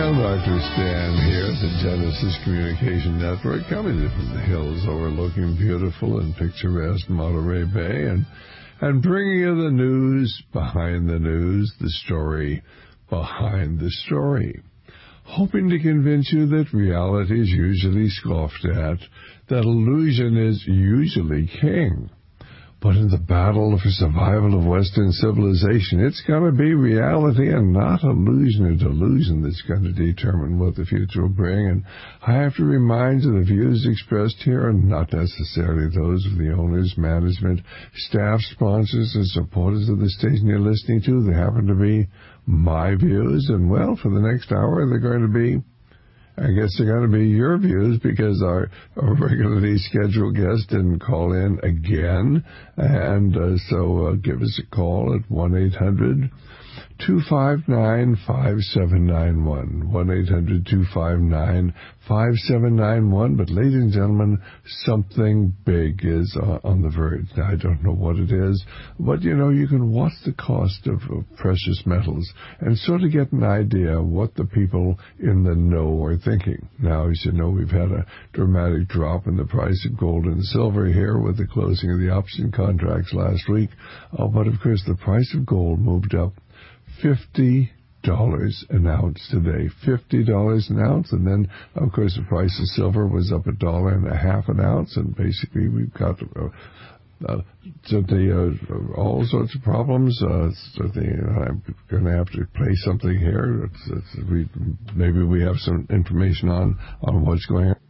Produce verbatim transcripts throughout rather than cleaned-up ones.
I'm Doctor Stan here at the Genesis Communication Network, coming in from the hills overlooking beautiful and picturesque Monterey Bay, and, and bringing you the news behind the news, the story behind the story. Hoping to convince you that reality is usually scoffed at, that illusion is usually king. But in the battle for survival of Western civilization, it's going to be reality and not illusion or delusion that's going to determine what the future will bring. And I have to remind you, the views expressed here are not necessarily those of the owners, management, staff, sponsors, or supporters of the station you're listening to. They happen to be my views. And, well, for the next hour, they're going to be, I guess they're going to be your views, because our, our regularly scheduled guest didn't call in again. And uh, so uh, give us a call at one eight hundred two five nine five seven nine one. one eight hundred two five nine five seven nine one. But, ladies and gentlemen, something big is uh, on the verge. Now, I don't know what it is, but, you know, you can watch the cost of, of precious metals and sort of get an idea of what the people in the know are thinking. Now, as you know, we've had a dramatic drop in the price of gold and silver here with the closing of the option contracts last week. Uh, but, of course, the price of gold moved up fifty dollars an ounce today. fifty dollars an ounce. And then, of course, the price of silver was up a dollar and a half an ounce. And basically, we've got uh, uh, certainly uh, all sorts of problems. Uh, certainly, uh, I'm going to have to play something here. It's, it's, we, maybe we have some information on, on what's going on.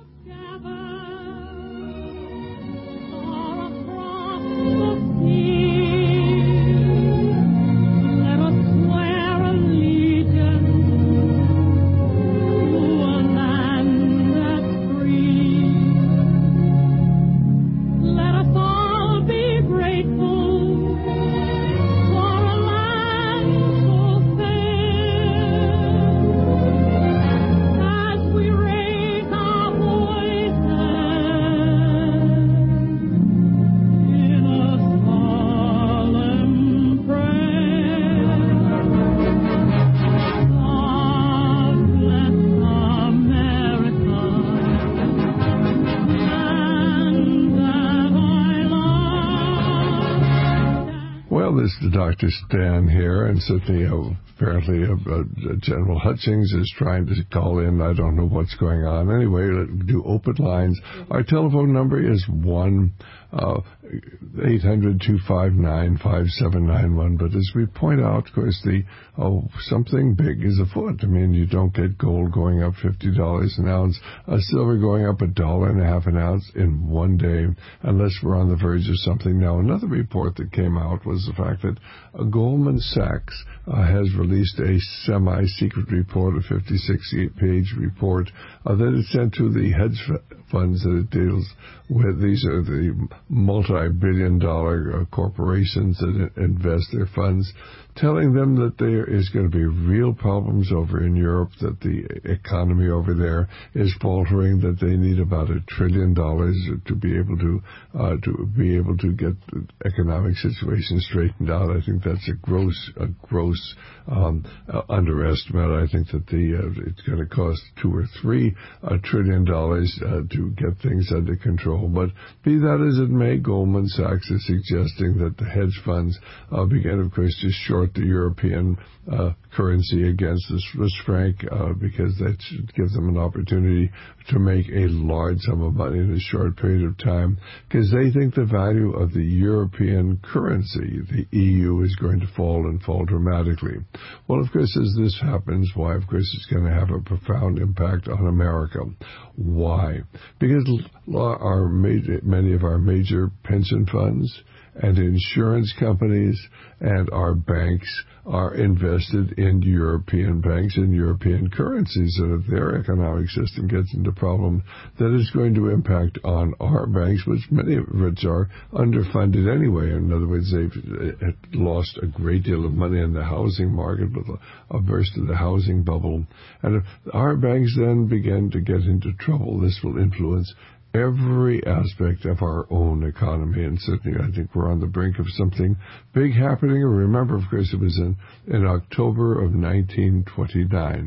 This is Doctor Stan here, and certainly uh, apparently uh, uh, General Hutchings is trying to call in. I don't know what's going on. Anyway, let's do open lines. Our telephone number is one eight hundred two five nine five seven nine one. But as we point out, of course, the oh, something big is afoot. I mean, you don't get gold going up fifty dollars an ounce, uh, silver going up a dollar and a half an ounce in one day, unless we're on the verge of something. Now, another report that came out was the fact that uh, Goldman Sachs uh, has released a semi-secret report, a fifty-six page report uh, that it sent to the hedge funds that it deals with. These are the multi-billion dollar uh, corporations that invest their funds, telling them that there is going to be real problems over in Europe, that the economy over there is faltering, that they need about a trillion dollars to be able to uh, to be able to get the economic situation straightened out. I think that's a gross a gross um, uh, underestimate. I think that the uh, it's going to cost two or three uh, trillion dollars uh, to get things under control. But be that as it may, Goldman Sachs is suggesting that the hedge funds uh, begin, of course, to short the European uh, currency against the Swiss franc uh, because that should give them an opportunity to make a large sum of money in a short period of time, because they think the value of the European currency, the E U, is going to fall and fall dramatically. Well, of course, as this happens, why, of course, it's going to have a profound impact on America. Why? Because our major, many of our major pension funds and insurance companies and our banks are invested in European banks and European currencies. And if their economic system gets into problem, that is going to impact on our banks, which many of which are underfunded anyway. In other words, they've lost a great deal of money in the housing market with a, a burst of the housing bubble. And if our banks then begin to get into trouble, this will influence every aspect of our own economy. And certainly I think we're on the brink of something big happening. Remember, of course, it was in, in October of nineteen twenty-nine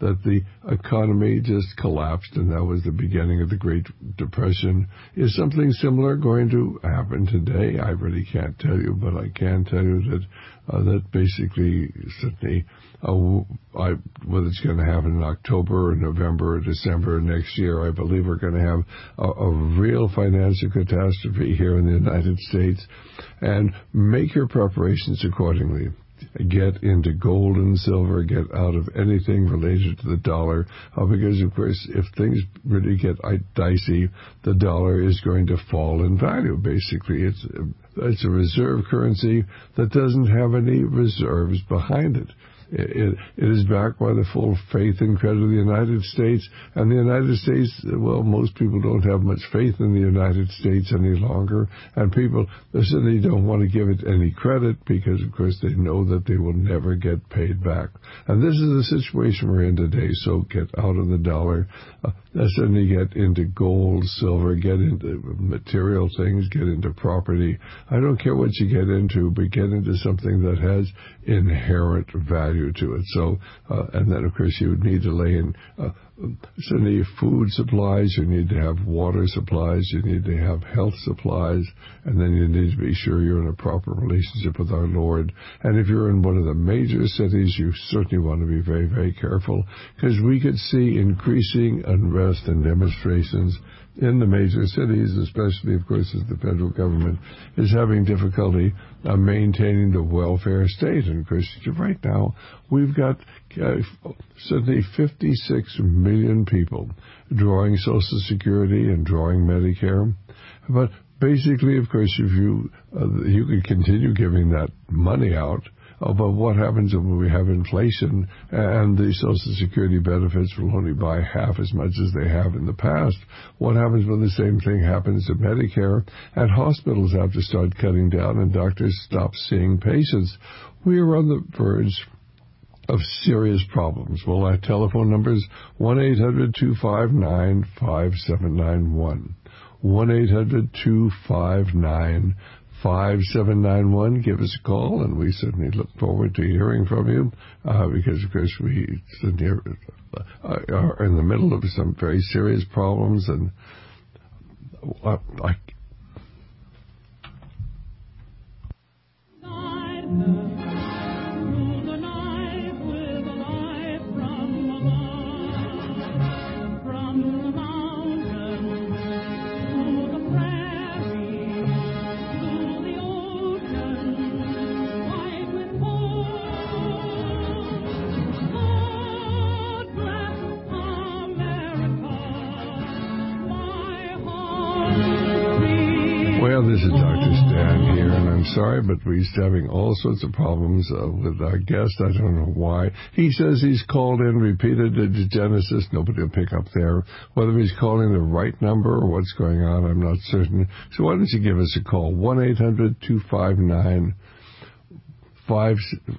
that the economy just collapsed, and that was the beginning of the Great Depression. Is something similar going to happen today? I really can't tell you, but I can tell you that uh, that basically, certainly, uh, I, whether it's going to happen in October or November or December next year, I believe we're going to have a, a real financial catastrophe here in the United States, and make your preparations accordingly. Get into gold and silver, get out of anything related to the dollar, uh, because, of course, if things really get dicey, the dollar is going to fall in value, basically. It's, it's a reserve currency that doesn't have any reserves behind it. It, it is backed by the full faith and credit of the United States, and the United States, well, most people don't have much faith in the United States any longer, and people certainly don't want to give it any credit because, of course, they know that they will never get paid back. And this is the situation we're in today, so get out of the dollar, uh, certainly get into gold, silver, get into material things, get into property. I don't care what you get into, but get into something that has inherent value to it. So, uh, and then, of course, you would need to lay in uh, certainly food supplies, you need to have water supplies, you need to have health supplies, and then you need to be sure you're in a proper relationship with our Lord. And if you're in one of the major cities, you certainly want to be very, very careful, because we could see increasing unrest and demonstrations in the major cities, especially, of course, as the federal government is having difficulty uh, maintaining the welfare state. And, of course, right now, we've got uh, certainly fifty-six million people drawing Social Security and drawing Medicare. But basically, of course, if you uh, you could continue giving that money out, Uh, but what happens when we have inflation and the Social Security benefits will only buy half as much as they have in the past? What happens when the same thing happens to Medicare and hospitals have to start cutting down and doctors stop seeing patients? We are on the verge of serious problems. Well, our telephone number is one eight hundred two five nine five seven nine one. one eight hundred two five nine five seven nine one. Give us a call, and we certainly look forward to hearing from you, uh, because, of course, we are in the middle of some very serious problems, and uh, I This is Doctor Stan here, and I'm sorry, but we're having all sorts of problems uh, with our guest. I don't know why. He says he's called in, repeated to Genesis. Nobody will pick up there. Whether he's calling the right number or what's going on, I'm not certain. So why don't you give us a call? one eight hundred two five nine five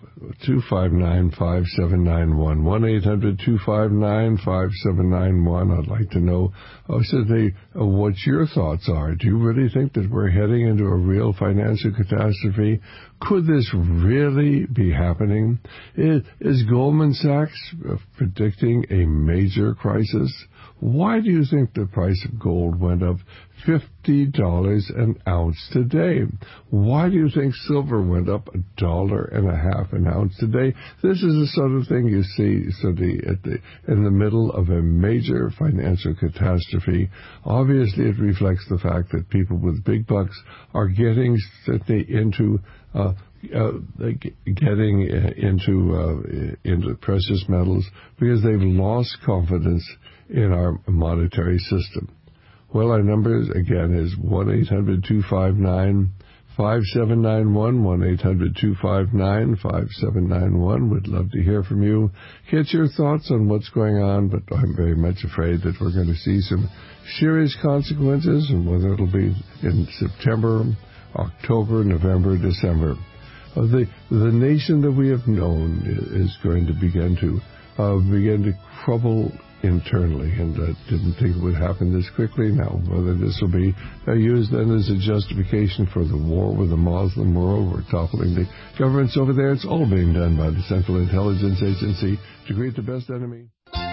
seven nine one. one eight hundred two five nine five seven nine one. I'd like to know uh, certainly uh, what your thoughts are. Do you really think that we're heading into a real financial catastrophe? Could this really be happening? Is, is Goldman Sachs uh, predicting a major crisis? Why do you think the price of gold went up fifty dollars an ounce today? Why do you think silver went up a dollar and a half an ounce today? This is the sort of thing you see so the, at the, in the middle of a major financial catastrophe. Obviously, it reflects the fact that people with big bucks are getting certainly into uh, Uh, getting into uh, into precious metals because they've lost confidence in our monetary system. Well, our number is, again, is one eight hundred two five nine five seven nine one, one eight hundred two five nine five seven nine one. We'd love to hear from you. Get your thoughts on what's going on, but I'm very much afraid that we're going to see some serious consequences, and whether it'll be in September, October, November, December. Uh, the the nation that we have known is going to begin to uh, begin to crumble internally, and I didn't think it would happen this quickly. Now, whether this will be uh, used then as a justification for the war with the Muslim world, we're toppling the governments over there. It's all being done by the Central Intelligence Agency to create the best enemy.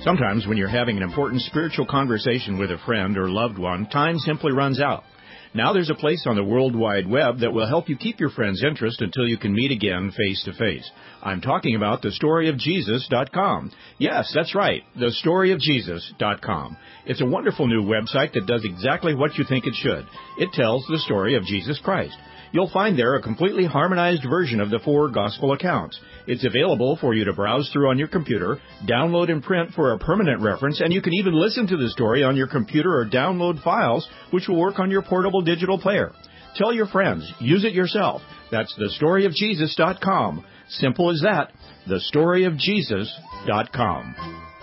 Sometimes when you're having an important spiritual conversation with a friend or loved one, time simply runs out. Now there's a place on the World Wide Web that will help you keep your friend's interest until you can meet again face-to-face. I'm talking about the story of Jesus dot com. Yes, that's right, the story of Jesus dot com. It's a wonderful new website that does exactly what you think it should. It tells the story of Jesus Christ. You'll find there a completely harmonized version of the four gospel accounts. It's available for you to browse through on your computer, download and print for a permanent reference, and you can even listen to the story on your computer or download files, which will work on your portable digital player. Tell your friends. Use it yourself. That's the story of Jesus dot com. Simple as that. the story of Jesus dot com.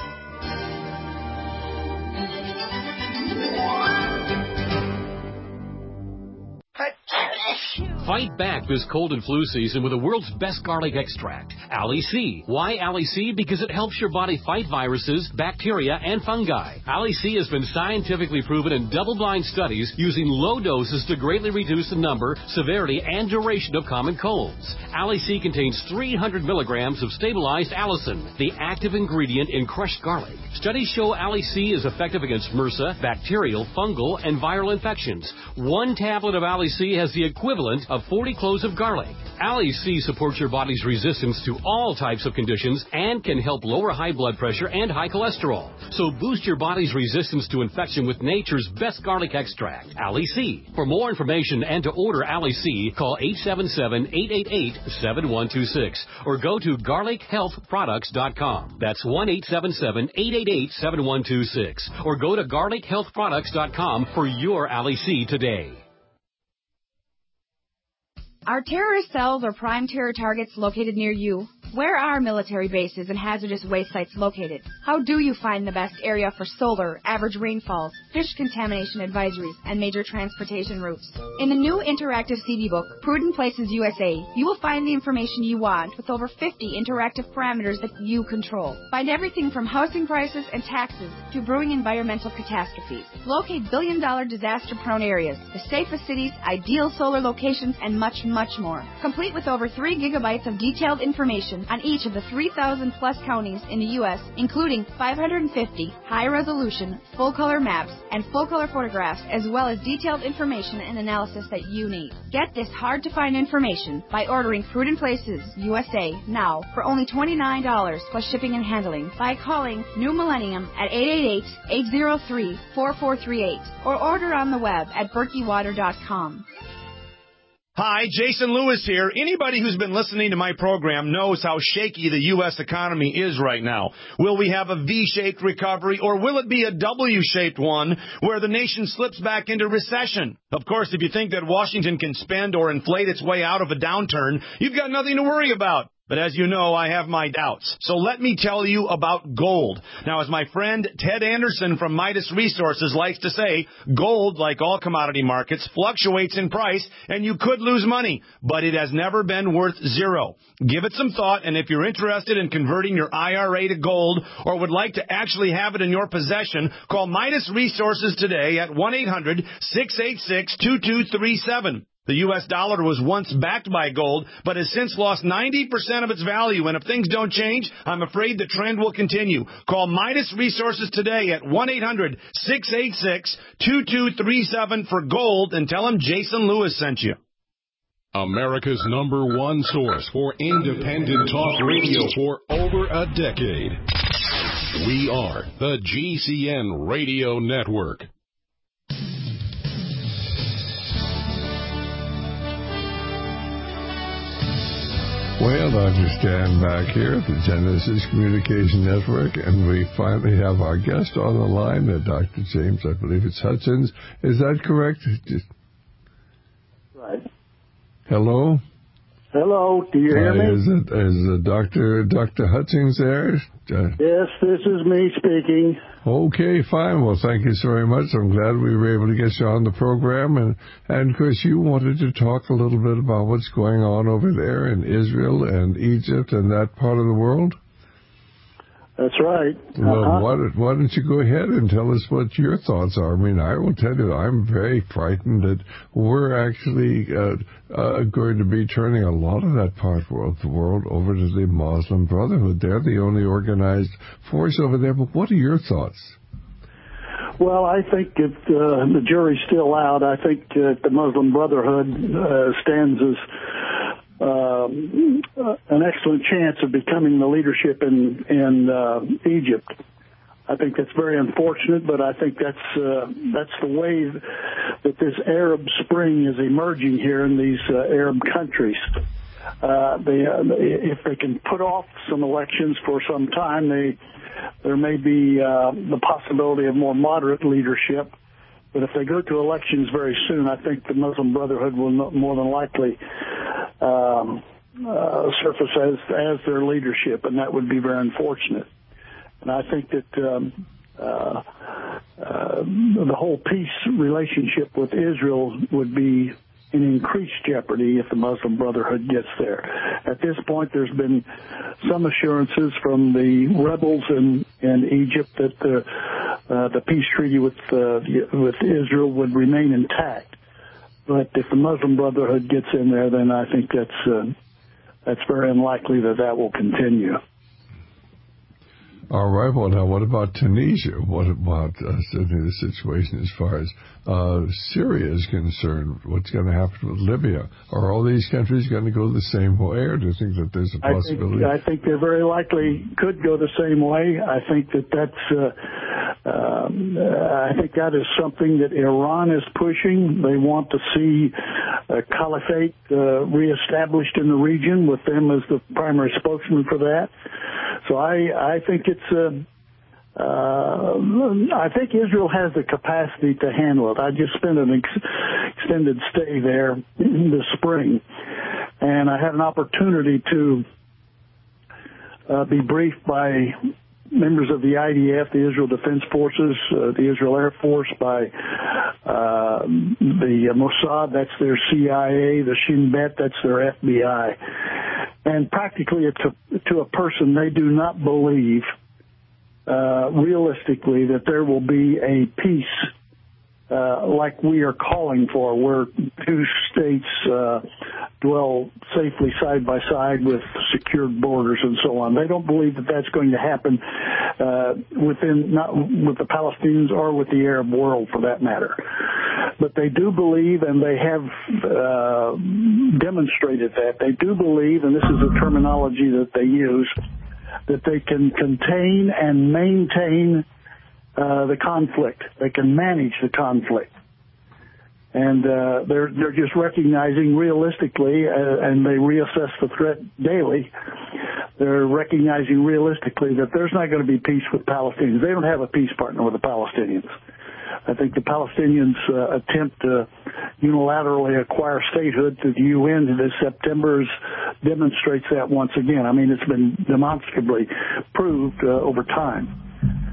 Fight back this cold and flu season with the world's best garlic extract, Ali C. Why Ali C? Because it helps your body fight viruses, bacteria, and fungi. Ali C has been scientifically proven in double-blind studies using low doses to greatly reduce the number, severity, and duration of common colds. Ali C contains three hundred milligrams of stabilized allicin, the active ingredient in crushed garlic. Studies show Ali C is effective against MRSA, bacterial, fungal, and viral infections. One tablet of Ali C has the equivalent of forty cloves of garlic. Ali C supports your body's resistance to all types of conditions and can help lower high blood pressure and high cholesterol. So boost your body's resistance to infection with nature's best garlic extract, Ali C. For more information and to order Ali C, call eight seven seven, eight eight eight, seven one two six or go to garlic health products dot com. That's one eight seven seven, eight eight eight, seven one two six or go to garlic health products dot com for your Ali C today. Are terrorist cells or prime terror targets located near you? Where are military bases and hazardous waste sites located? How do you find the best area for solar, average rainfalls, fish contamination advisories, and major transportation routes? In the new interactive C D book, Prudent Places U S A, you will find the information you want with over fifty interactive parameters that you control. Find everything from housing prices and taxes to brewing environmental catastrophes. Locate billion-dollar disaster-prone areas, the safest cities, ideal solar locations, and much, much more. Complete with over three gigabytes of detailed information on each of the three thousand plus counties in the U S, including five hundred fifty high-resolution, full-color maps and full-color photographs, as well as detailed information and analysis that you need. Get this hard-to-find information by ordering Prudent Places U S A now for only twenty-nine dollars plus shipping and handling by calling New Millennium at eight eight eight, eight zero three, four four three eight or order on the web at berkey water dot com. Hi, Jason Lewis here. Anybody who's been listening to my program knows how shaky the U S economy is right now. Will we have a V-shaped recovery, or will it be a W-shaped one where the nation slips back into recession? Of course, if you think that Washington can spend or inflate its way out of a downturn, you've got nothing to worry about. But as you know, I have my doubts. So let me tell you about gold. Now, as my friend Ted Anderson from Midas Resources likes to say, gold, like all commodity markets, fluctuates in price, and you could lose money, but it has never been worth zero. Give it some thought, and if you're interested in converting your I R A to gold or would like to actually have it in your possession, call Midas Resources today at one eight hundred, six eight six, two two three seven. The U S dollar was once backed by gold, but has since lost ninety percent of its value, and if things don't change, I'm afraid the trend will continue. Call Midas Resources today at one eight hundred, six eight six, two two three seven for gold and tell them Jason Lewis sent you. America's number one source for independent talk radio for over a decade. We are the G C N Radio Network. Well, Doctor Stan back here at the Genesis Communication Network, and we finally have our guest on the line, uh, Doctor James, I believe it's Hutchins. Is that correct? Right. Hello? Hello, do you hear uh, me? Is it is uh, Doctor Doctor Hutchins there? Uh, yes, this is me speaking. Okay, fine. Well, thank you so very much. I'm glad we were able to get you on the program. And, and Chris, you wanted to talk a little bit about what's going on over there in Israel and Egypt and that part of the world? That's right. Well, uh-huh. why, don't, why don't you go ahead and tell us what your thoughts are? I mean, I will tell you, I'm very frightened that we're actually uh, uh, going to be turning a lot of that part of the world over to the Muslim Brotherhood. They're the only organized force over there. But what are your thoughts? Well, I think it, uh, the jury's still out. I think uh, the Muslim Brotherhood uh, stands as Um, uh, an excellent chance of becoming the leadership in in uh, Egypt. I think that's very unfortunate, but I think that's uh, that's the way that this Arab Spring is emerging here in these uh, Arab countries. Uh, they, uh, if they can put off some elections for some time, they there may be uh, the possibility of more moderate leadership. But if they go to elections very soon, I think the Muslim Brotherhood will more than likely um, uh, surface as, as their leadership, and that would be very unfortunate. And I think that um, uh, uh, the whole peace relationship with Israel would be in increased jeopardy if the Muslim Brotherhood gets there. At this point, there's been some assurances from the rebels in, in Egypt that the, uh, the peace treaty with, uh, with Israel would remain intact. But if the Muslim Brotherhood gets in there, then I think that's, uh, that's very unlikely that that will continue. All right. Well, now, what about Tunisia? What about uh, the situation as far as uh, Syria is concerned? What's going to happen with Libya? Are all these countries going to go the same way, or do you think that there's a possibility? I think, I think they very likely could go the same way. I think that that's. Uh, um, uh, I think that is something that Iran is pushing. They want to see a caliphate uh, reestablished in the region with them as the primary spokesman for that. So I, I think it's, uh, uh, I think Israel has the capacity to handle it. I just spent an ex- extended stay there this spring, and I had an opportunity to uh, be briefed by members of the I D F, the Israel Defense Forces, uh, the Israel Air Force, by uh, the Mossad, that's their C I A, the Shin Bet, that's their F B I. And practically to, to a person, they do not believe uh, realistically that there will be a peace uh, like we are calling for, where two states uh, dwell safely side by side with secured borders and so on. They don't believe that that's going to happen uh, within, not with the Palestinians or with the Arab world for that matter. But they do believe, and they have uh, demonstrated that, they do believe, and this is the terminology that they use, that they can contain and maintain uh, the conflict. They can manage the conflict. And uh, they're they're just recognizing realistically, uh, and they reassess the threat daily, they're recognizing realistically that there's not going to be peace with Palestinians. They don't have a peace partner with the Palestinians. I think the Palestinians' uh, attempt to unilaterally acquire statehood through the U N this September demonstrates that once again. I mean, it's been demonstrably proved uh, over time.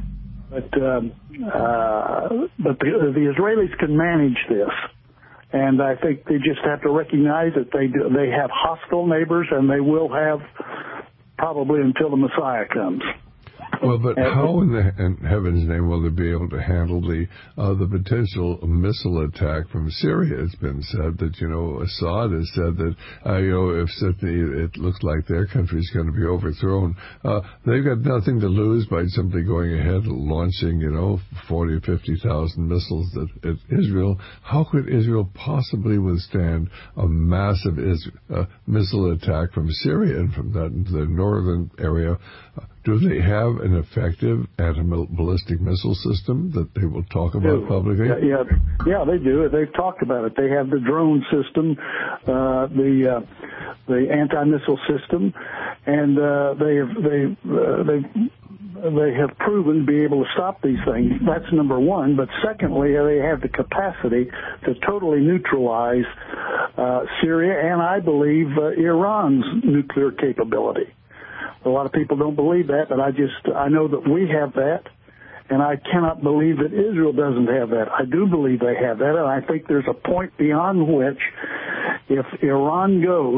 But um, uh, but the, the Israelis can manage this, and I think they just have to recognize that they do, they have hostile neighbors, and they will have probably until the Messiah comes. Well, but how in, the, in heaven's name will they be able to handle the uh, the potential missile attack from Syria? It's been said that, you know, Assad has said that, uh, you know, if certainly it looks like their country is going to be overthrown, uh, they've got nothing to lose by simply going ahead and launching, you know, forty or fifty thousand missiles at, at Israel. How could Israel possibly withstand a massive is, uh, missile attack from Syria and from that the northern area? Uh, Do they have an effective anti-ballistic missile system that they will talk about do. publicly? Yeah, yeah, yeah, they do. They've talked about it. They have the drone system, uh, the uh, the anti-missile system, and uh, they have they uh, they they have proven to be able to stop these things. That's number one. But secondly, they have the capacity to totally neutralize uh, Syria and, I believe, uh, Iran's nuclear capability. A lot of people don't believe that, but I just, I know that we have that, and I cannot believe that Israel doesn't have that. I do believe they have that, and I think there's a point beyond which, if Iran goes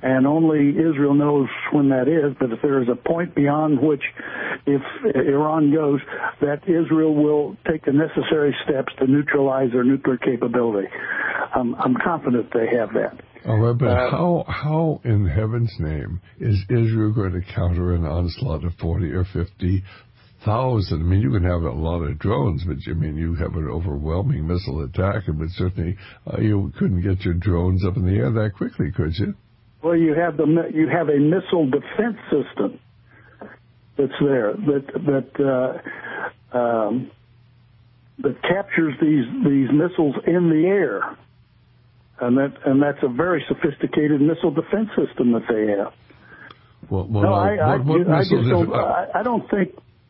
and only Israel knows when that is, but if there is a point beyond which, if Iran goes, that Israel will take the necessary steps to neutralize their nuclear capability. Um, I'm confident they have that. All right, but uh, how, how in heaven's name is Israel going to counter an onslaught of forty or fifty thousand? I mean, you can have a lot of drones, but I mean, you have an overwhelming missile attack, but certainly uh, you couldn't get your drones up in the air that quickly, could you? Well, you have the you have a missile defense system that's there that that uh, um, that captures these these missiles in the air, and that and that's a very sophisticated missile defense system that they have. Well, well no, I, what, I, what I, just don't, uh, I, I don't think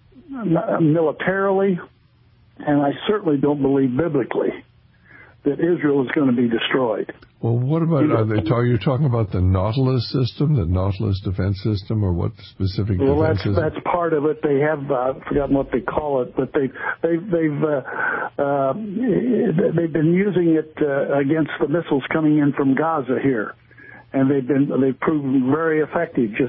militarily, and I certainly don't believe biblically that Israel is going to be destroyed. Well, what about, are they talk, you're talking about the Nautilus system, the Nautilus defense system, or what specific well, defense that's, system? that's part of it. They have, uh, I've forgotten what they call it, but they, they, they've, uh, uh, they've been using it uh, against the missiles coming in from Gaza here. And they've been, they've proven very effective just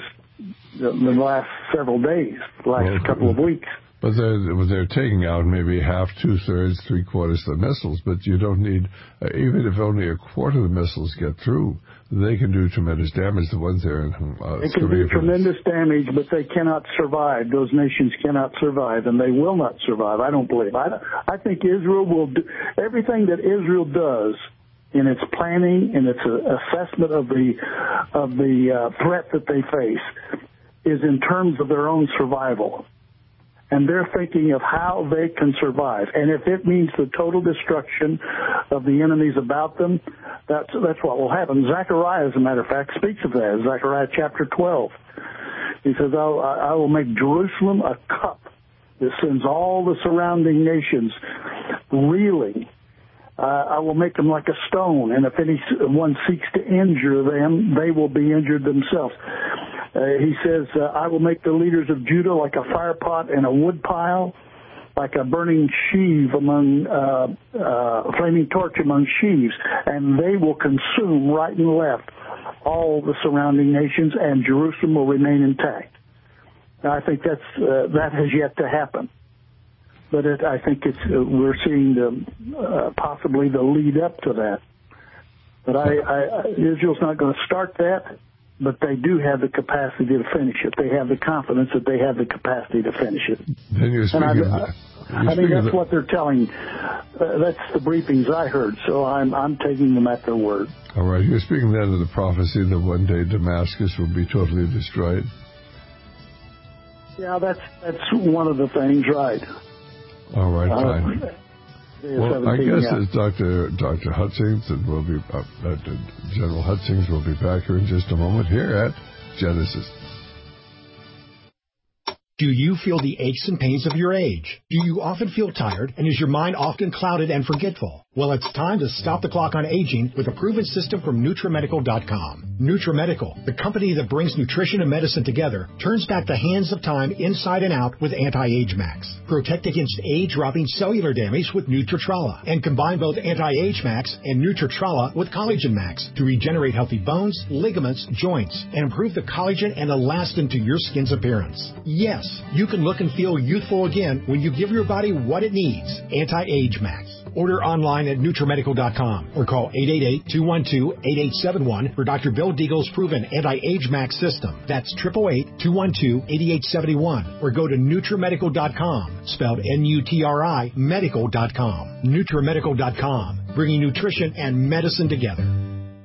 in the last several days, the last well, couple of weeks. But they're, they're taking out maybe half, two-thirds, three-quarters of the missiles, but you don't need, uh, even if only a quarter of the missiles get through, they can do tremendous damage, the ones there. Uh, they can do tremendous damage, but they cannot survive. Those nations cannot survive, and they will not survive, I don't believe. I, I think Israel will do, everything that Israel does in its planning and its assessment of the, of the uh, threat that they face is in terms of their own survival. And they're thinking of how they can survive. And if it means the total destruction of the enemies about them, that's, that's what will happen. Zechariah, as a matter of fact, speaks of that. Zechariah chapter twelve. He says, I'll, I will make Jerusalem a cup that sends all the surrounding nations reeling. Uh, I will make them like a stone, and if anyone seeks to injure them, they will be injured themselves. Uh, he says, uh, I will make the leaders of Judah like a fire pot and a wood pile, like a burning sheave among, uh, uh, a flaming torch among sheaves, and they will consume right and left all the surrounding nations, and Jerusalem will remain intact. Now, I think that's, uh, that has yet to happen. But it, I think it's, uh, we're seeing the, uh, possibly the lead up to that. But I, I, Israel's not going to start that, but they do have the capacity to finish it. They have the confidence that they have the capacity to finish it. Then you're speaking and I, I, I, I mean, that's what they're telling. Uh, that's the briefings I heard, so I'm, I'm taking them at their word. All right. You're speaking then of the prophecy that one day Damascus will be totally destroyed. Yeah, that's that's one of the things, right. All right, fine. Uh, well, I guess yeah. it's Doctor Doctor Hutzings, and we'll be uh, uh, General Hutzings will be back here in just a moment here at Genesis. Do you feel the aches and pains of your age? Do you often feel tired, and is your mind often clouded and forgetful? Well, it's time to stop the clock on aging with a proven system from NutriMedical dot com. NutriMedical, the company that brings nutrition and medicine together, turns back the hands of time inside and out with Anti-Age Max. Protect against age-robbing cellular damage with Nutritrala, and combine both Anti-Age Max and Nutritrala with Collagen Max to regenerate healthy bones, ligaments, joints, and improve the collagen and elastin to your skin's appearance. Yes, you can look and feel youthful again when you give your body what it needs. Anti-Age Max. Order online at NutriMedical dot com or call eight eight eight, two one two, eight eight seven one for Doctor Bill Deagle's proven Anti-Age Max system. That's eight eight eight, two one two, eight eight seven one or go to NutriMedical dot com, spelled N U T R I, medical dot com. NutriMedical dot com, bringing nutrition and medicine together.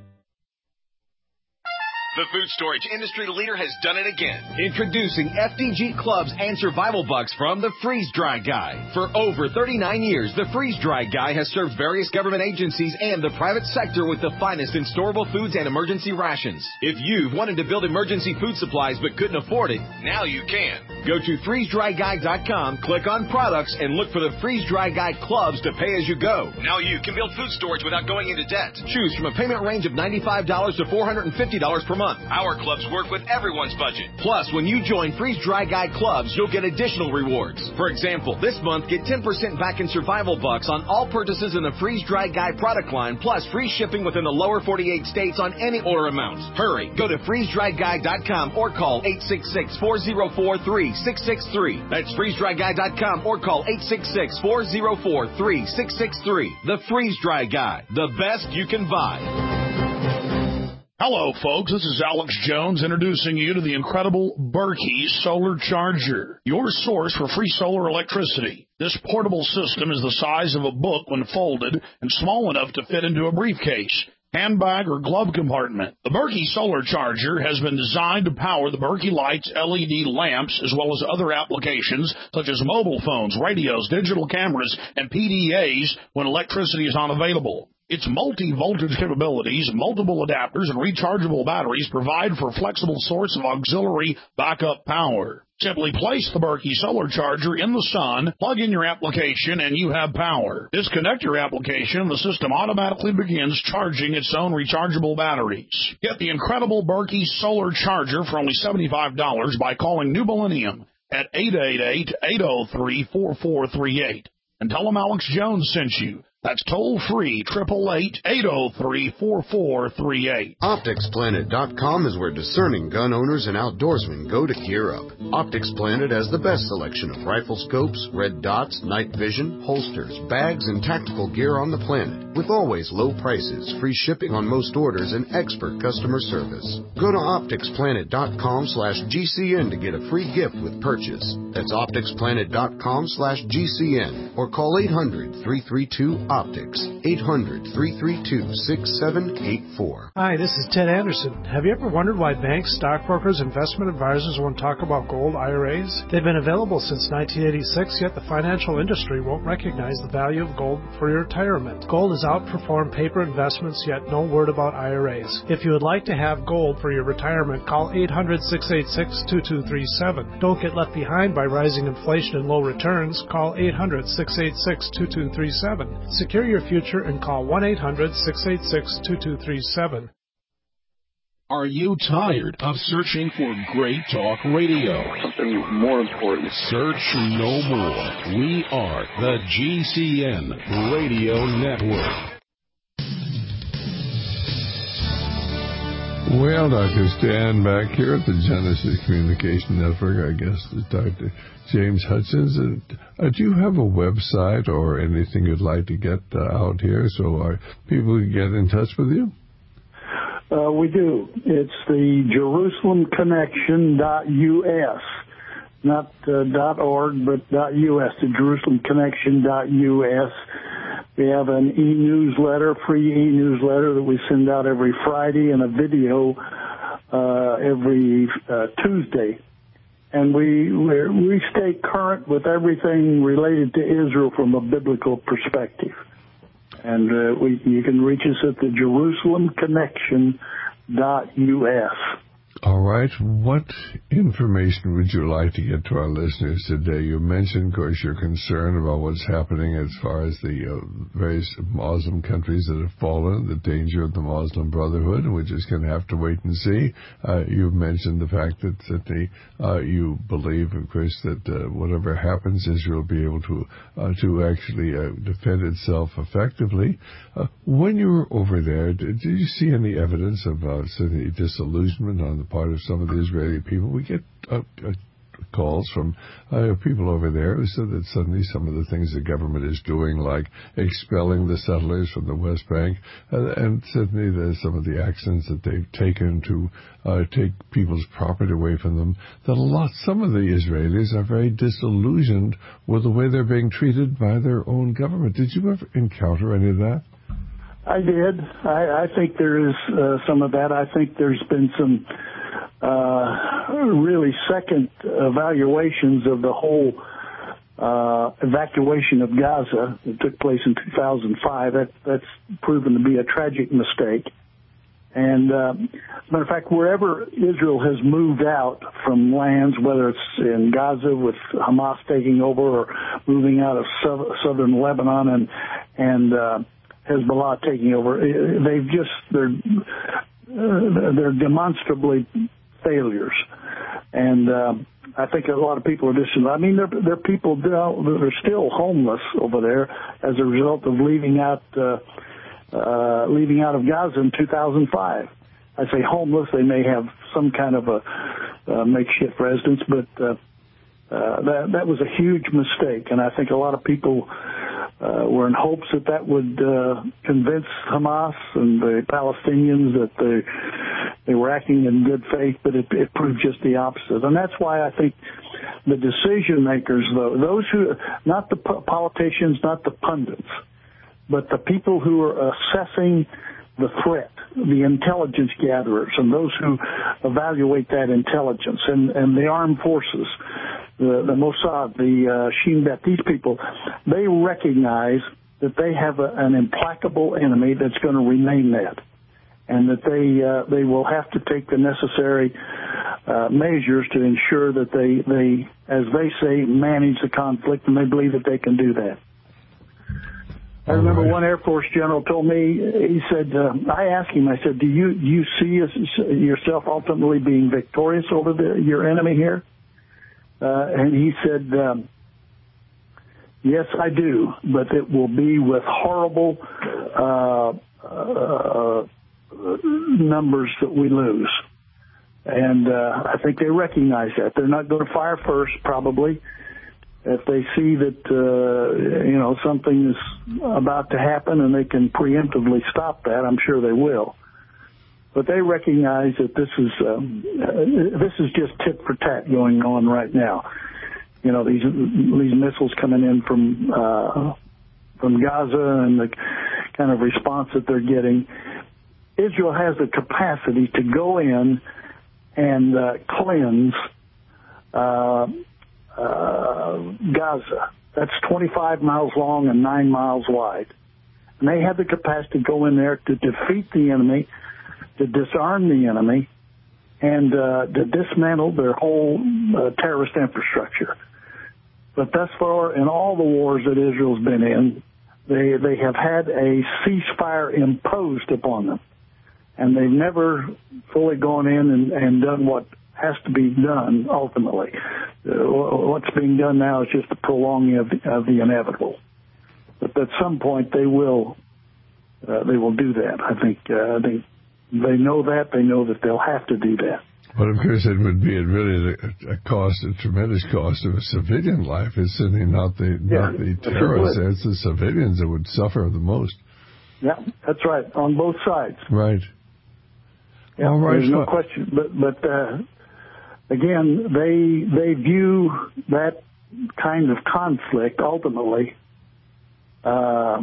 The food storage industry leader has done it again. Introducing F D G Clubs and Survival Bucks from the Freeze Dry Guy. For over thirty-nine years, the Freeze Dry Guy has served various government agencies and the private sector with the finest in storable foods and emergency rations. If you've wanted to build emergency food supplies but couldn't afford it, now you can. Go to freeze dry guy dot com, click on products, and look for the Freeze Dry Guy clubs to pay as you go. Now you can build food storage without going into debt. Choose from a payment range of ninety-five dollars to four hundred fifty dollars per month. Our clubs work with everyone's budget. Plus, when you join Freeze Dry Guy clubs, you'll get additional rewards. For example, this month, get ten percent back in survival bucks on all purchases in the Freeze Dry Guy product line, plus free shipping within the lower forty-eight states on any order amounts. Hurry, go to freeze dry guy dot com or call eight six six, four zero four, three six six three. That's freeze dry guy dot com or call eight six six, four zero four, three six six three. The Freeze Dry Guy, the best you can buy. Hello, folks. This is Alex Jones introducing you to the incredible Berkey Solar Charger, your source for free solar electricity. This portable system is the size of a book when folded and small enough to fit into a briefcase, handbag, or glove compartment. The Berkey Solar Charger has been designed to power the Berkey Lights L E D lamps as well as other applications such as mobile phones, radios, digital cameras, and P D As when electricity is unavailable. Its multi-voltage capabilities, multiple adapters, and rechargeable batteries provide for a flexible source of auxiliary backup power. Simply place the Berkey Solar Charger in the sun, plug in your application, and you have power. Disconnect your application, and the system automatically begins charging its own rechargeable batteries. Get the incredible Berkey Solar Charger for only seventy-five dollars by calling New Millennium at eight eight eight, eight oh three, four four three eight. And tell them Alex Jones sent you. That's toll-free, eight eight eight, eight oh three, four four three eight. Optics Planet dot com is where discerning gun owners and outdoorsmen go to gear up. Optics Planet has the best selection of rifle scopes, red dots, night vision, holsters, bags, and tactical gear on the planet, with always low prices, free shipping on most orders, and expert customer service. Go to Optics Planet dot com slash G C N to get a free gift with purchase. That's Optics Planet dot com slash G C N or call eight hundred, three three two, Optics, eight hundred, three three two, six seven eight four. Hi, this is Ted Anderson. Have you ever wondered why banks, stockbrokers, investment advisors won't talk about gold I R As? They've been available since nineteen eighty-six, yet the financial industry won't recognize the value of gold for your retirement. Gold has outperformed paper investments, yet no word about I R As. If you would like to have gold for your retirement, call eight hundred, six eight six, two two three seven. Don't get left behind by rising inflation and low returns. Call eight hundred, six eight six, two two three seven. Secure your future and call one eight hundred, six eight six, two two three seven. Are you tired of searching for great talk radio? Something more important. Search no more. We are the G C N Radio Network. Well, Doctor Stan back here at the Genesis Communication Network, I guess, is Doctor James Hutchins. Uh, do you have a website or anything you'd like to get uh, out here so our people can get in touch with you? Uh, we do. It's the Jerusalem Connection dot U S, not uh, .org, but .us, the Jerusalem Connection dot U S. We have an e-newsletter, free e-newsletter that we send out every Friday, and a video uh, every uh, Tuesday. And we we're, we stay current with everything related to Israel from a biblical perspective. And uh, we, you can reach us at the Jerusalem Connection dot U S. All right. What information would you like to get to our listeners today? You mentioned, of course, your concern about what's happening as far as the uh, various Muslim countries that have fallen, the danger of the Muslim Brotherhood, and we're just going to have to wait and see. Uh, you've mentioned the fact that, that the, uh, you believe, of course, that uh, whatever happens, Israel will be able to uh, to actually uh, defend itself effectively. Uh, when you were over there, did, did you see any evidence of uh, any disillusionment on the part of some of the Israeli people? We get uh, uh, calls from uh, people over there who said that suddenly some of the things the government is doing, like expelling the settlers from the West Bank, uh, and certainly there's some of the actions that they've taken to uh, take people's property away from them, that a lot, some of the Israelis are very disillusioned with the way they're being treated by their own government. Did you ever encounter any of that? I did. I, I think there is uh, some of that. I think there's been some uh, really second evaluations of the whole uh, evacuation of Gaza that took place in two thousand five. That, that's proven to be a tragic mistake. And uh, matter of fact, wherever Israel has moved out from lands, whether it's in Gaza with Hamas taking over or moving out of southern Lebanon and and uh, Hezbollah taking over, they've just they're uh, they're demonstrably failures, and uh, I think a lot of people are just. I mean, there there are people that are still homeless over there as a result of leaving out uh, uh, leaving out of Gaza in two thousand five. I say homeless. They may have some kind of a, a makeshift residence, but uh, uh, that that was a huge mistake, and I think a lot of people uh, were in hopes that that would uh, convince Hamas and the Palestinians that they they were acting in good faith, but it, it proved just the opposite, and that's why I think the decision makers, though, those who, not the politicians, not the pundits, but the people who are assessing the threat, the intelligence gatherers, and those who evaluate that intelligence, and, and the armed forces, the, the Mossad, the uh, Shin Bet, these people, they recognize that they have a, an implacable enemy that's going to remain that, and that they uh, they will have to take the necessary uh, measures to ensure that they, they, as they say, manage the conflict, and they believe that they can do that. I remember one Air Force general told me, he said, uh, I asked him, I said, do you, do you see yourself ultimately being victorious over the, your enemy here? Uh, and he said, um, yes, I do, but it will be with horrible uh, uh, numbers that we lose. And uh, I think they recognize that. They're not going to fire first, probably. If they see that, uh, you know, something is about to happen and they can preemptively stop that, I'm sure they will. But they recognize that this is, um, uh, this is just tit for tat going on right now. You know, these, these missiles coming in from, uh, from Gaza and the kind of response that they're getting. Israel has the capacity to go in and, uh, cleanse, uh, Uh, Gaza. That's twenty-five miles long and nine miles wide. And they have the capacity to go in there to defeat the enemy, to disarm the enemy, and uh, to dismantle their whole uh, terrorist infrastructure. But thus far, in all the wars that Israel's been in, they they have had a ceasefire imposed upon them. And they've never fully gone in and, and done what has to be done ultimately. Uh, what's being done now is just a prolonging of the, of the inevitable. But at some point they will uh, they will do that. I think uh, they they know that. They know that they'll have to do that. But of course it would be really a, a cost, a tremendous cost of a civilian life. It's certainly not the yeah, not the terrorists. It's the civilians that would suffer the most. Yeah, that's right, on both sides. Right. Yeah, All right. There's no question. But but. Uh, Again, they they view that kind of conflict ultimately. Uh,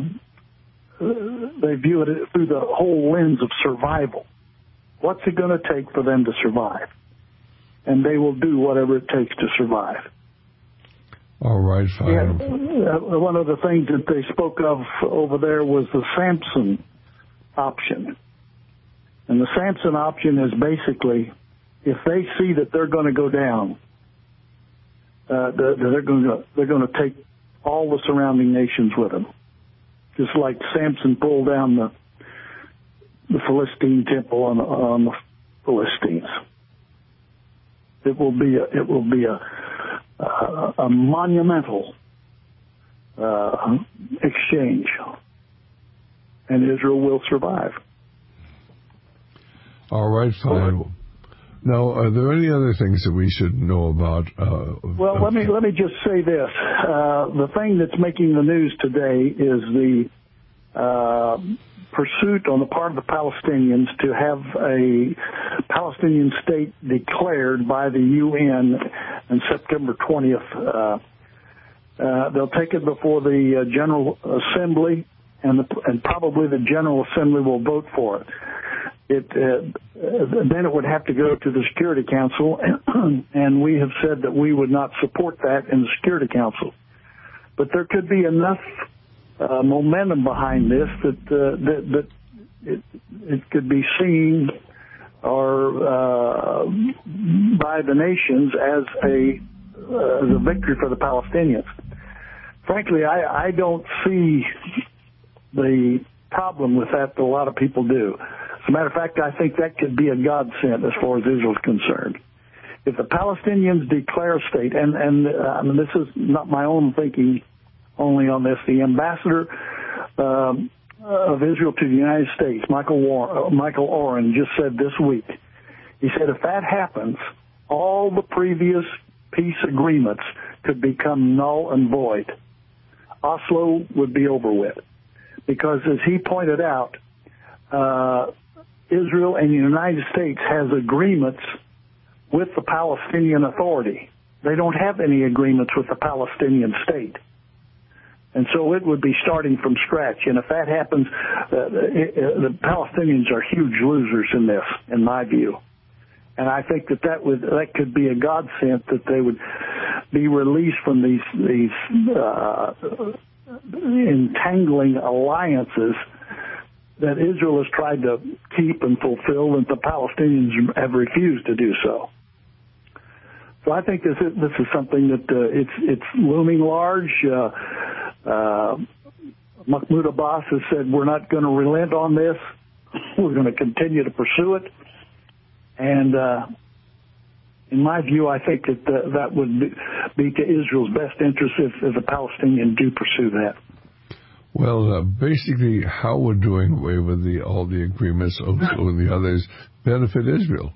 they view it through the whole lens of survival. What's it going to take for them to survive? And they will do whatever it takes to survive. All right, fine. Yeah, uh, one of the things that they spoke of over there was the Samson option, and the Samson option is basically, if they see that they're going to go down, uh, they're going to they're going to take all the surrounding nations with them, just like Samson pulled down the the Philistine temple on, on the Philistines. It will be a, it will be a a, a monumental uh, exchange, and Israel will survive. All right, fine. Now, are there any other things that we should know about? Uh, well, uh, let me let me just say this: uh, the thing that's making the news today is the uh, pursuit on the part of the Palestinians to have a Palestinian state declared by the U N on September twentieth. Uh, uh, they'll take it before the uh, General Assembly, and the, and probably the General Assembly will vote for it. It, uh, then it would have to go to the Security Council, and, and we have said that we would not support that in the Security Council. But there could be enough uh, momentum behind this that uh, that, that it, it could be seen or by the nations as a, uh, as a victory for the Palestinians. Frankly, I, I don't see the problem with that that a lot of people do. As a matter of fact, I think that could be a godsend as far as Israel's concerned. If the Palestinians declare a state, and, and uh, I mean, this is not my own thinking only on this, the ambassador um, of Israel to the United States, Michael, War- uh, Michael Oren, just said this week, he said if that happens, all the previous peace agreements could become null and void. Oslo would be over with. Because as he pointed out, uh, Israel and the United States has agreements with the Palestinian Authority. They don't have any agreements with the Palestinian state. And so it would be starting from scratch. And if that happens, uh, it, uh, the Palestinians are huge losers in this, in my view. And I think that that would that could be a godsend that they would be released from these these uh, entangling alliances that Israel has tried to keep and fulfill, and the Palestinians have refused to do so. So I think this is, this is something that uh, it's it's looming large. Uh, uh, Mahmoud Abbas has said we're not going to relent on this. We're going to continue to pursue it. And uh, in my view, I think that uh, that would be, be to Israel's best interest if, if the Palestinians do pursue that. Well, uh, basically, how would doing away with the, all the agreements, Oslo and the others, benefit Israel?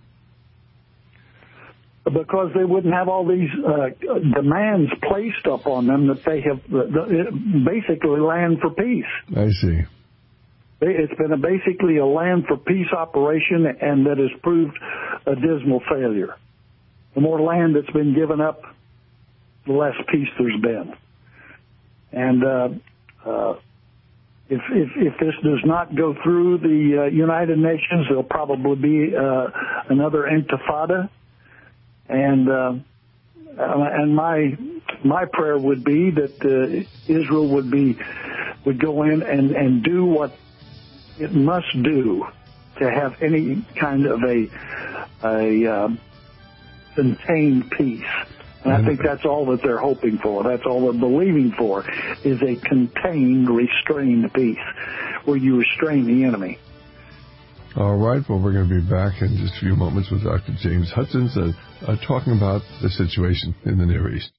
Because they wouldn't have all these uh, demands placed upon them that they have uh, basically land for peace. I see. It's been a basically a land for peace operation, and that has proved a dismal failure. The more land that's been given up, the less peace there's been. And uh, uh, if, if if this does not go through the uh, United Nations, there'll probably be uh, another intifada. And uh, and my my prayer would be that uh, Israel would be would go in and, and do what it must do to have any kind of a a uh, contained peace. And I think that's all that they're hoping for. That's all they're believing for, is a contained, restrained peace where you restrain the enemy. All right. Well, we're going to be back in just a few moments with Doctor James Hudson uh, uh, talking about the situation in the Near East.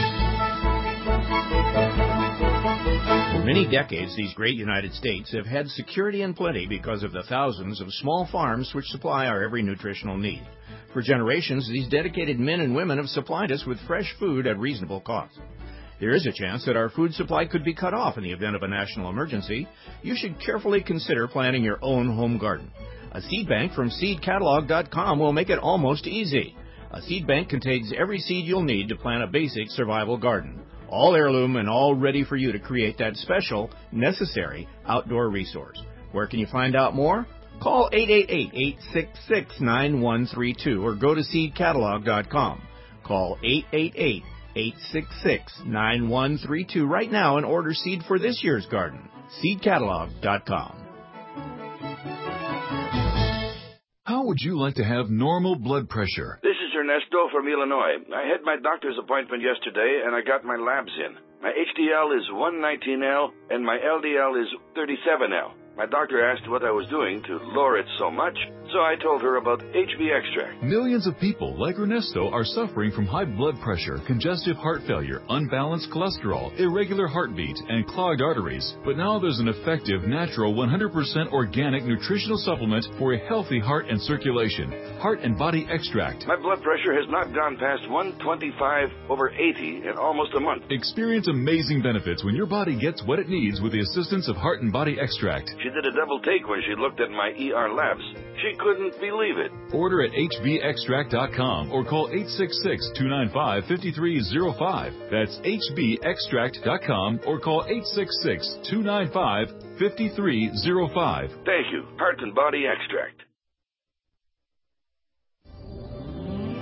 For many decades, these great United States have had security and plenty because of the thousands of small farms which supply our every nutritional need. For generations, these dedicated men and women have supplied us with fresh food at reasonable cost. There is a chance that our food supply could be cut off in the event of a national emergency. You should carefully consider planting your own home garden. A seed bank from seed catalog dot com will make it almost easy. A seed bank contains every seed you'll need to plant a basic survival garden. All heirloom and all ready for you to create that special, necessary outdoor resource. Where can you find out more? Call eight eight eight, eight six six, nine one three two or go to seed catalog dot com. Call eight eight eight, eight six six, nine one three two right now and order seed for this year's garden. seed catalog dot com. How would you like to have normal blood pressure? This is Ernesto from Illinois. I had my doctor's appointment yesterday, and I got my labs in. My H D L is one nineteen L, and my L D L is thirty-seven L. My doctor asked what I was doing to lower it so much, so I told her about H B Extract. Millions of people like Ernesto are suffering from high blood pressure, congestive heart failure, unbalanced cholesterol, irregular heartbeat, and clogged arteries. But now there's an effective, natural, one hundred percent organic nutritional supplement for a healthy heart and circulation. Heart and Body Extract. My blood pressure has not gone past one twenty-five over eighty in almost a month. Experience amazing benefits when your body gets what it needs with the assistance of Heart and Body Extract. She did a double take when she looked at my E R labs. She couldn't believe it. Order at H B extract dot com or call eight six six, two nine five, five three zero five. That's H B extract dot com or call eight six six, two nine five, five three zero five. Thank you. Heart and Body Extract.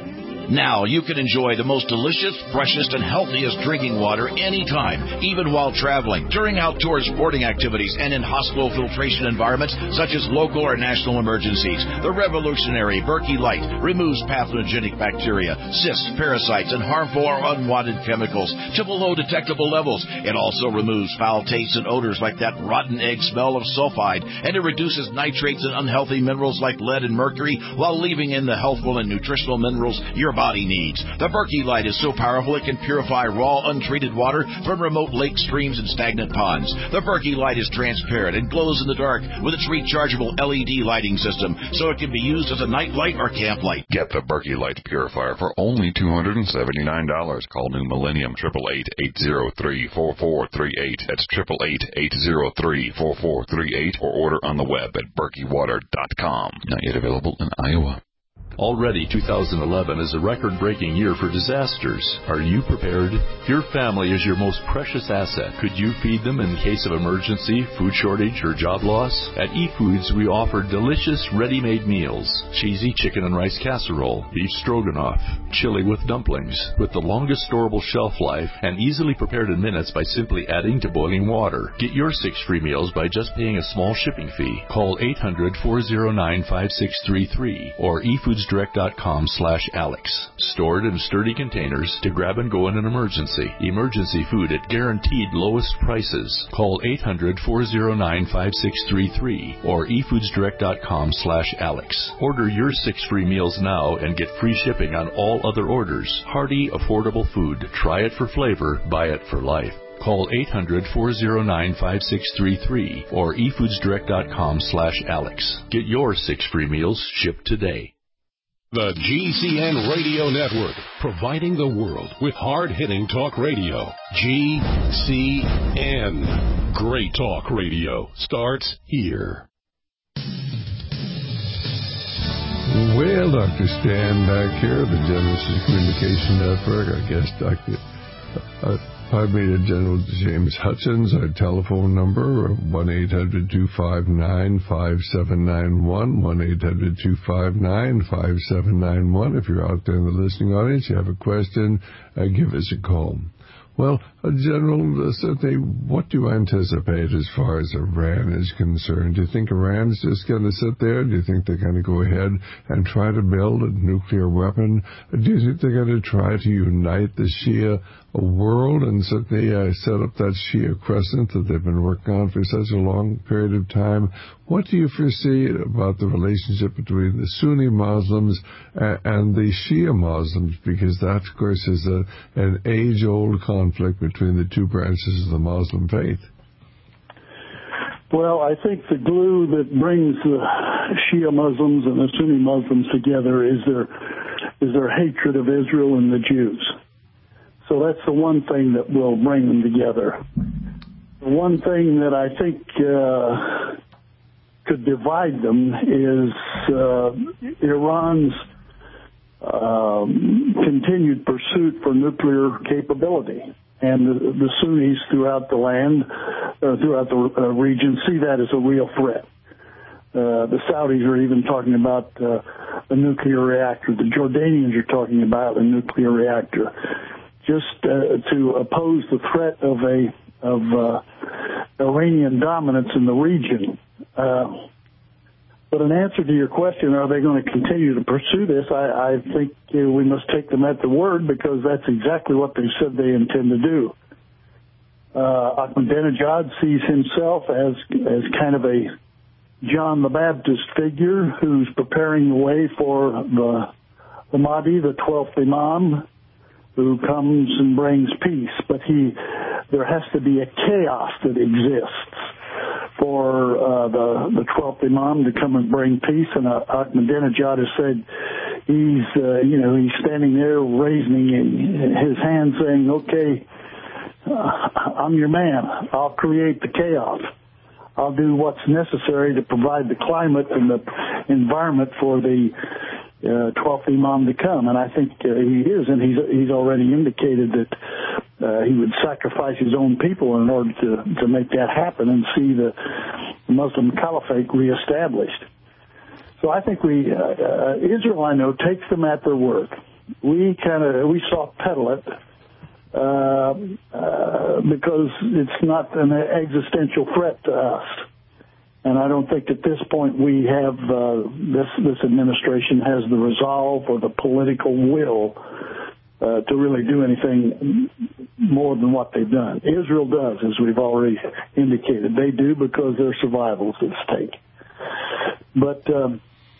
Now you can enjoy the most delicious, freshest, and healthiest drinking water anytime, even while traveling, during outdoor sporting activities, and in hospital filtration environments such as local or national emergencies. The revolutionary Berkey Light removes pathogenic bacteria, cysts, parasites, and harmful or unwanted chemicals to below detectable levels. It also removes foul tastes and odors like that rotten egg smell of sulfide, and it reduces nitrates and unhealthy minerals like lead and mercury while leaving in the healthful and nutritional minerals your body needs. The Berkey Light is so powerful it can purify raw, untreated water from remote lakes, streams, and stagnant ponds. The Berkey Light is transparent and glows in the dark with its rechargeable L E D lighting system, so it can be used as a night light or camp light. Get the Berkey Light Purifier for only two hundred seventy-nine dollars. Call New Millennium, eight eight eight, eight zero three, four four three eight. That's eight eight eight, eight zero three, four four three eight, or order on the web at berkey water dot com. Not yet available in Iowa. Already two thousand eleven is a record-breaking year for disasters. Are you prepared? Your family is your most precious asset. Could you feed them in case of emergency, food shortage, or job loss? At eFoods, we offer delicious ready-made meals. Cheesy chicken and rice casserole, beef stroganoff, chili with dumplings, with the longest storable shelf life and easily prepared in minutes by simply adding to boiling water. Get your six free meals by just paying a small shipping fee. Call eight hundred, four oh nine, five six three three or efoods direct dot com slash Alex. Stored in sturdy containers to grab and go in an emergency. Emergency food at guaranteed lowest prices. Call eight hundred, four oh nine, five six three three or efoods direct dot com slash Alex. Order your six free meals now and get free shipping on all other orders. Hearty, affordable food. Try it for flavor. Buy it for life. Call eight hundred, four oh nine, five six three three or efoods direct dot com slash Alex. Get your six free meals shipped today. The G C N Radio Network, providing the world with hard-hitting talk radio. G C N. Great talk radio starts here. Well, Doctor Stan back here, the Genesis Communication Network. I guess Doctor Uh, pardon me, to General James Hutchins. Our telephone number, one eight hundred, two five nine, five seven nine one, one eight hundred, two five nine, five seven nine one. If you're out there in the listening audience, you have a question, uh, give us a call. Well, uh, General, uh, certainly, what do you anticipate as far as Iran is concerned? Do you think Iran's just going to sit there? Do you think they're going to go ahead and try to build a nuclear weapon? Or do you think they're going to try to unite the Shia world and certainly uh, set up that Shia crescent that they've been working on for such a long period of time? What do you foresee about the relationship between the Sunni Muslims and, and the Shia Muslims? Because that, of course, is a, an age-old conflict between the two branches of the Muslim faith. Well, I think the glue that brings the Shia Muslims and the Sunni Muslims together is their is their hatred of Israel and the Jews. So that's the one thing that will bring them together. The one thing that I think uh, could divide them is uh, Iran's um, continued pursuit for nuclear capability. And the, the Sunnis throughout the land, uh, throughout the uh, region, see that as a real threat. Uh, the Saudis are even talking about uh, a nuclear reactor. The Jordanians are talking about a nuclear reactor, just uh, to oppose the threat of a of uh, Iranian dominance in the region. Uh, but in answer to your question, are they going to continue to pursue this? I, I think uh, we must take them at the word, because that's exactly what they said they intend to do. Uh, Ahmadinejad sees himself as as kind of a John the Baptist figure who's preparing the way for the, the Mahdi, the twelfth Imam, who comes and brings peace. But he, there has to be a chaos that exists for uh, the the twelfth Imam to come and bring peace. And uh, Ahmadinejad has said he's, uh, you know, he's standing there raising his hand, saying, "Okay, uh, I'm your man. I'll create the chaos. I'll do what's necessary to provide the climate and the environment for the uh, twelfth Imam to come." And I think uh, he is, and he's he's already indicated that uh, he would sacrifice his own people in order to, to make that happen and see the Muslim caliphate reestablished. So I think we, uh, uh, Israel, I know, takes them at their word. we kind of we soft pedal it uh, uh, because it's not an existential threat to us. And I don't think at this point we have uh, this this administration has the resolve or the political will uh, to really do anything more than what they've done. Israel does, as we've already indicated. They do because their survival is at stake. But um,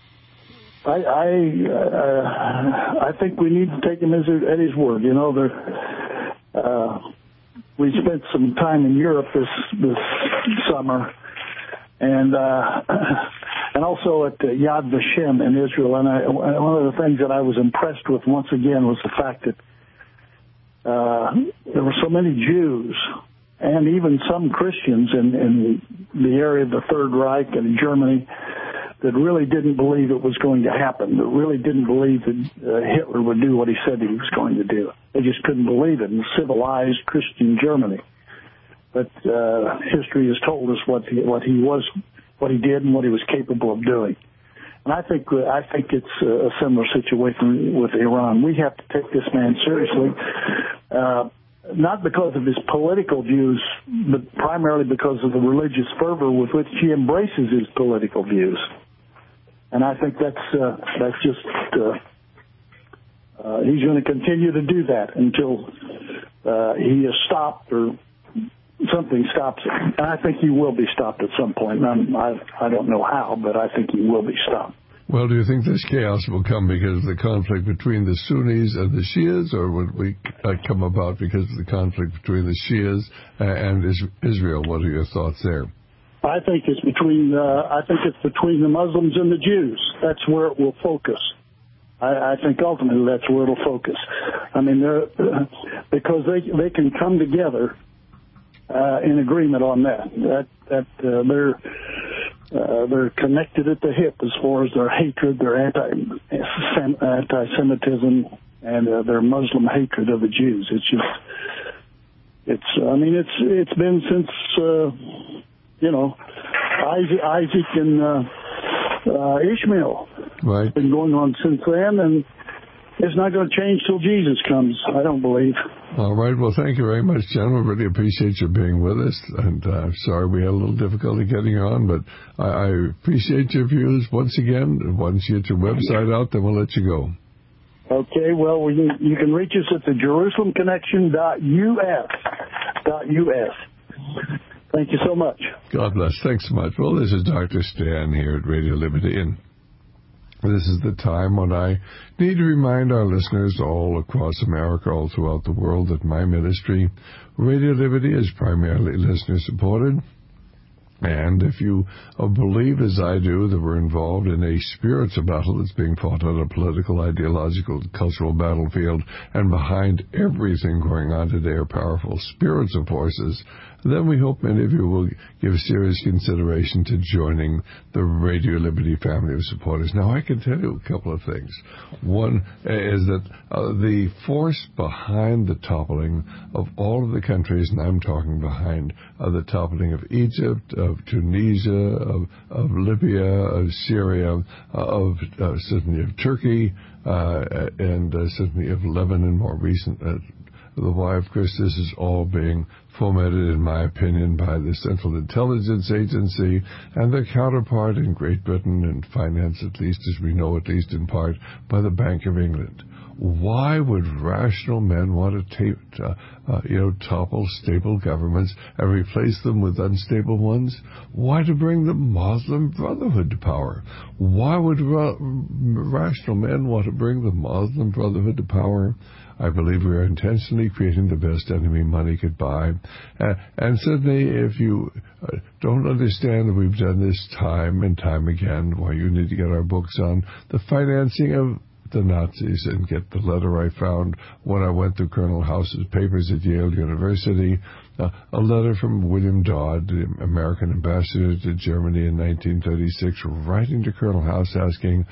I I, uh, I think we need to take him as, at his word. You know, uh, we spent some time in Europe this this summer. And uh, and also at uh, Yad Vashem in Israel. And I, one of the things that I was impressed with once again was the fact that uh, there were so many Jews and even some Christians in, in the area of the Third Reich and in Germany that really didn't believe it was going to happen, that really didn't believe that uh, Hitler would do what he said he was going to do. They just couldn't believe it in civilized Christian Germany. But uh, history has told us what he, what he was, what he did, and what he was capable of doing. And I think uh, I think it's a similar situation with Iran. We have to take this man seriously, uh, not because of his political views, but primarily because of the religious fervor with which he embraces his political views. And I think that's uh, that's just uh, uh, he's going to continue to do that until uh, he is stopped or something stops it. And I think he will be stopped at some point. I'm, I, I don't know how, but I think he will be stopped. Well, do you think this chaos will come because of the conflict between the Sunnis and the Shias, or would we uh, come about because of the conflict between the Shias and Israel? What are your thoughts there? I think it's between uh, I think it's between the Muslims and the Jews. That's where it will focus. I, I think ultimately that's where it'll focus. I mean, they're, uh, because they they can come together Uh, in agreement on that. That that uh, they're uh, they're connected at the hip as far as their hatred, their anti anti-Semitism, and uh, their Muslim hatred of the Jews. It's just, it's. I mean, it's it's been since uh, you know Isaac, Isaac and uh, uh, Ishmael. Right. It's been going on since then, and it's not going to change till Jesus comes, I don't believe. All right. Well, thank you very much, gentlemen. Really appreciate you being with us. And uh, sorry we had a little difficulty getting you on, but I, I appreciate your views once again. Once you get your website out, then we'll let you go. Okay. Well, we, you can reach us at the Jerusalem Connection dot U S. Thank you so much. God bless. Thanks so much. Well, this is Doctor Stan here at Radio Liberty, and this is the time when I need to remind our listeners all across America, all throughout the world, that my ministry, Radio Liberty, is primarily listener-supported. And if you uh, believe, as I do, that we're involved in a spiritual battle that's being fought on a political, ideological, cultural battlefield, and behind everything going on today are powerful spiritual forces, then we hope many of you will give serious consideration to joining the Radio Liberty family of supporters. Now, I can tell you a couple of things. One is that uh, the force behind the toppling of all of the countries, and I'm talking behind uh, the toppling of Egypt, of Tunisia, of, of Libya, of Syria, uh, of uh, certainly of Turkey, uh, and uh, certainly of Lebanon, more recent. Uh, the why, of course, this is all being fomented, in my opinion, by the Central Intelligence Agency and their counterpart in Great Britain, and financed, at least as we know, at least in part, by the Bank of England. Why would rational men want to ta- uh, uh, you know, topple stable governments and replace them with unstable ones? Why to bring the Muslim Brotherhood to power? Why would ra- rational men want to bring the Muslim Brotherhood to power? I believe we are intentionally creating the best enemy money could buy. Uh, and certainly, if you uh, don't understand that we've done this time and time again, why you need to get our books on the financing of the Nazis and get the letter I found when I went through Colonel House's papers at Yale University Uh, a letter from William Dodd, the American ambassador to Germany in nineteen thirty-six, writing to Colonel House asking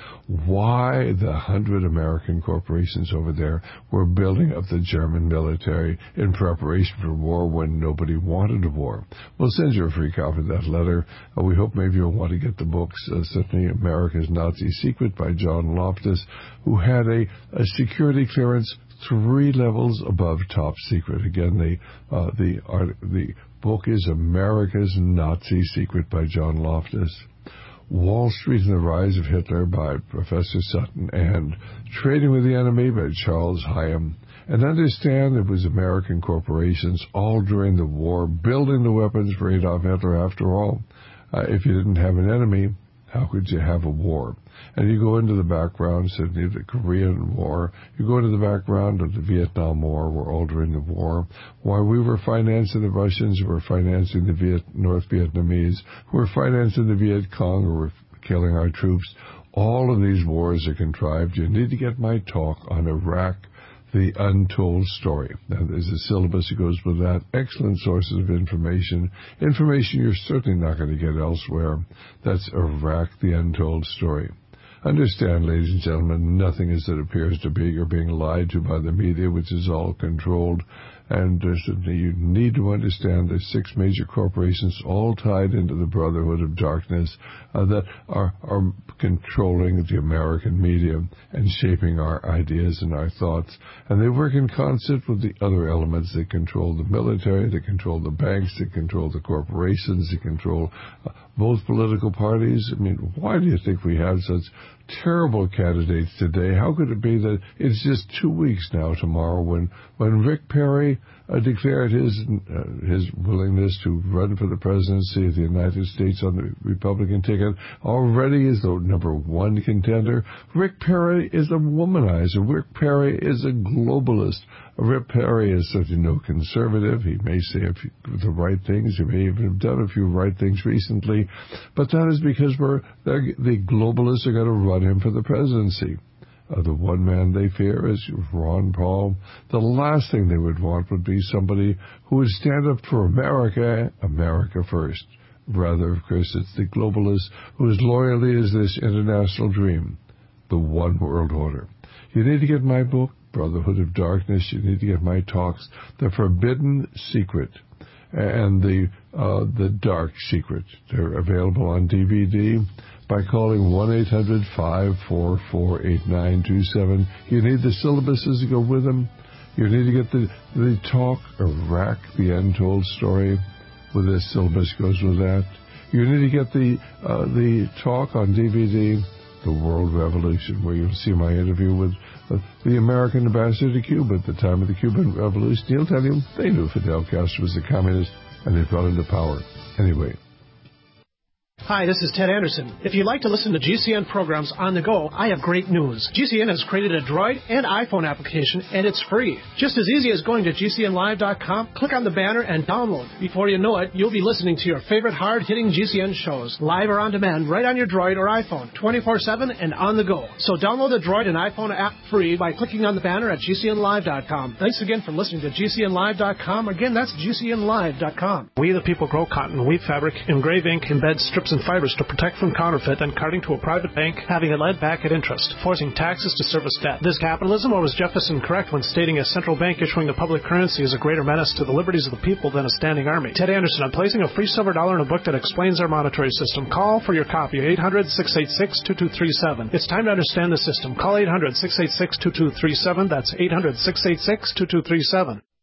why the hundred American corporations over there were building up the German military in preparation for war when nobody wanted a war. We'll send you a free copy of that letter. Uh, we hope maybe you'll want to get the books, uh, certainly America's Nazi Secret by John Loftus, who had a, a security clearance three levels above top secret. Again, the uh, the art, the book is America's Nazi Secret by John Loftus. Wall Street and the Rise of Hitler by Professor Sutton, and Trading with the Enemy by Charles Hyam. And understand it was American corporations all during the war building the weapons for Adolf Hitler. After all, uh, if you didn't have an enemy, how could you have a war? And you go into the background, certainly the Korean War, you go into the background of the Vietnam War, we're all during the war, why we were financing the Russians, who were financing the Viet, North Vietnamese, who were financing the Viet Cong, who were killing our troops. All of these wars are contrived. You need to get my talk on Iraq, The Untold Story. Now, there's a syllabus that goes with that. Excellent sources of information. Information you're certainly not going to get elsewhere. That's Iraq, The Untold Story. Understand, ladies and gentlemen, nothing as it appears to be. You're being lied to by the media, which is all controlled. And uh, you need to understand there's six major corporations all tied into the Brotherhood of Darkness uh, that are, are controlling the American media and shaping our ideas and our thoughts. And they work in concert with the other elements that control the military, that control the banks, that control the corporations, that control uh, both political parties. I mean, why do you think we have such terrible candidates today? How could it be that it's just two weeks now tomorrow when, when Rick Perry uh, declared his uh, his willingness to run for the presidency of the United States on the Republican ticket, already is the number one contender? Rick Perry is a womanizer. Rick Perry is a globalist. Rick Perry is certainly no conservative. He may say a few, the right things. He may even have done a few right things recently. But that is because we're the globalists are going to run him for the presidency. Uh, the one man they fear is Ron Paul. The last thing they would want would be somebody who would stand up for America, America first. Rather, of course, it's the globalists whose loyalty is this international dream, the one world order. You need to get my book, Brotherhood of Darkness. You need to get my talks, The Forbidden Secret and the uh, the Dark Secret. They're available on D V D by calling one eight hundred five four four eight nine two seven. You need the syllabuses to go with them. You need to get the, the talk, Iraq, The Untold Story, with this syllabus goes with that. You need to get the uh, the talk on D V D, The World Revolution, where you'll see my interview with uh, the American ambassador to Cuba at the time of the Cuban Revolution. He'll tell you they knew Fidel Castro was a communist, and they fell into power. Anyway. Hi, this is Ted Anderson. If you'd like to listen to G C N programs on the go, I have great news. G C N has created a Droid and iPhone application, and it's free. Just as easy as going to G C N live dot com, click on the banner, and download. Before you know it, you'll be listening to your favorite hard-hitting G C N shows, live or on demand, right on your Droid or iPhone, twenty-four seven and on the go. So download the Droid and iPhone app free by clicking on the banner at G C N live dot com. Thanks again for listening to G C N live dot com. Again, that's G C N live dot com. We the people grow cotton, weave fabric, engrave ink, embed strips and fibers to protect from counterfeit and carting to a private bank, having it led back at interest, forcing taxes to service debt. This capitalism, or was Jefferson correct when stating a central bank issuing the public currency is a greater menace to the liberties of the people than a standing army? Ted Anderson, I'm placing a free silver dollar in a book that explains our monetary system. Call for your copy, eight hundred, six eight six, two two three seven. It's time to understand the system. Call eight hundred, six eight six, two two three seven. That's eight hundred, six eight six, two two three seven.